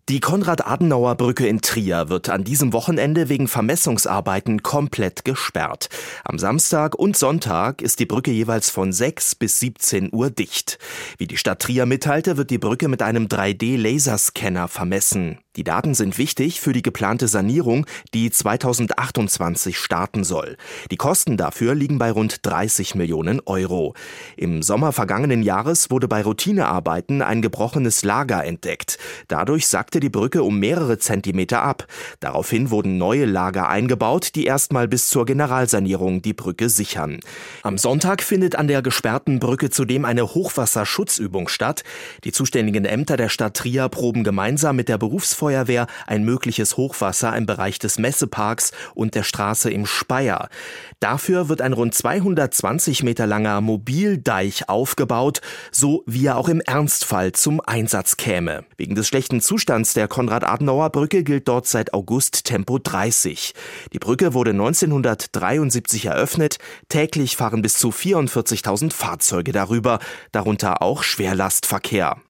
Die Konrad-Adenauer-Brücke in Trier wird an diesem Wochenende wegen Vermessungsarbeiten komplett gesperrt. Am Samstag und Sonntag ist die Brücke jeweils von 6 bis 17 Uhr dicht. Wie die Stadt Trier mitteilte, wird die Brücke mit einem 3D-Laserscanner vermessen. Die Daten sind wichtig für die geplante Sanierung, die 2028 starten soll. Die Kosten dafür liegen bei rund 30 Millionen Euro. Im Sommer vergangenen Jahres wurde bei Routinearbeiten ein gebrochenes Lager entdeckt. Dadurch sackte die Brücke um mehrere Zentimeter ab. Daraufhin wurden neue Lager eingebaut, die erstmal bis zur Generalsanierung die Brücke sichern. Am Sonntag findet an der gesperrten Brücke zudem eine Hochwasserschutzübung statt. Die zuständigen Ämter der Stadt Trier proben gemeinsam mit der Berufsfeuerwehr ein mögliches Hochwasser im Bereich des Messeparks und der Straße im Speyer. Dafür wird ein rund 220 Meter langer Mobildeich aufgebaut, so wie er auch im Ernstfall zum Einsatz käme. Wegen des schlechten Zustands der Konrad-Adenauer-Brücke gilt dort seit August Tempo 30. Die Brücke wurde 1973 eröffnet. Täglich fahren bis zu 44.000 Fahrzeuge darüber, darunter auch Schwerlastverkehr.